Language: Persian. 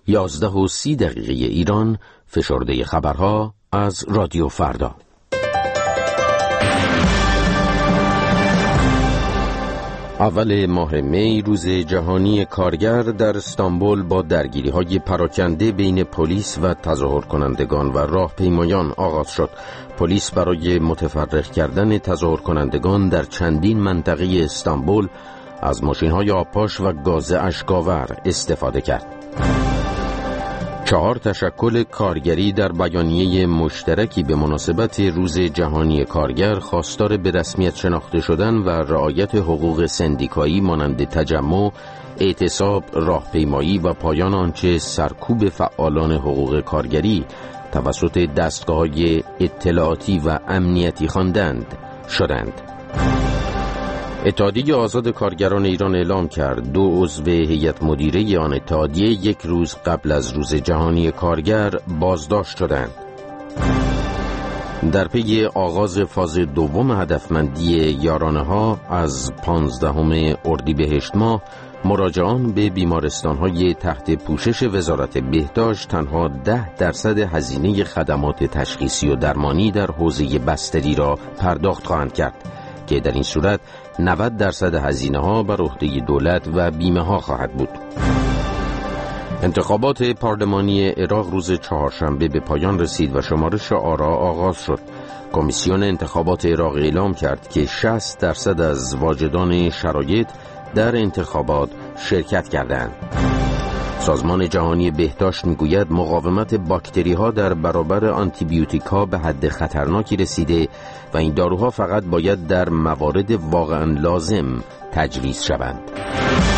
11:30 ایران، فشرده خبرها از رادیو فردا. اول ماه می روز جهانی کارگر در استانبول با درگیری‌های پراکنده بین پلیس و تظاهر کنندگان و راهپیمایان آغاز شد. پلیس برای متفرق کردن تظاهر کنندگان در چندین منطقه استانبول از ماشین‌های آبپاش و گاز اشک‌آور استفاده کرد. 4 تشکل کارگری در بیانیه مشترکی به مناسبت روز جهانی کارگر خواستار به رسمیت شناخته شدن و رعایت حقوق سندیکایی مانند تجمع، اعتصاب، راهپیمایی و پایان آنچه سرکوب فعالان حقوق کارگری توسط دستگاه‌های اطلاعاتی و امنیتی خواندند شدند. اتحادیه آزاد کارگران ایران اعلام کرد 2 عضو هیئت مدیره آن اتحادیه 1 روز قبل از روز جهانی کارگر بازداشت شدند. در پی آغاز فاز دوم هدفمندی یارانه‌ها از 15 اردیبهشت ماه، مراجعان به بیمارستان‌های تحت پوشش وزارت بهداشت تنها 10% هزینه خدمات تشخیصی و درمانی در حوزه بستری را پرداخت خواهند کرد که در این صورت 90% هزینه‌ها بر عهده دولت و بیمه‌ها خواهد بود. انتخابات پارلمانی عراق روز چهارشنبه به پایان رسید و شمارش آرا آغاز شد. کمیسیون انتخابات عراق اعلام کرد که 60% از واجدان شرایط در انتخابات شرکت کردند. سازمان جهانی بهداشت میگوید مقاومت باکتری‌ها در برابر آنتیبیوتیک‌ها به حد خطرناکی رسیده و این داروها فقط باید در موارد واقعاً لازم تجویز شوند.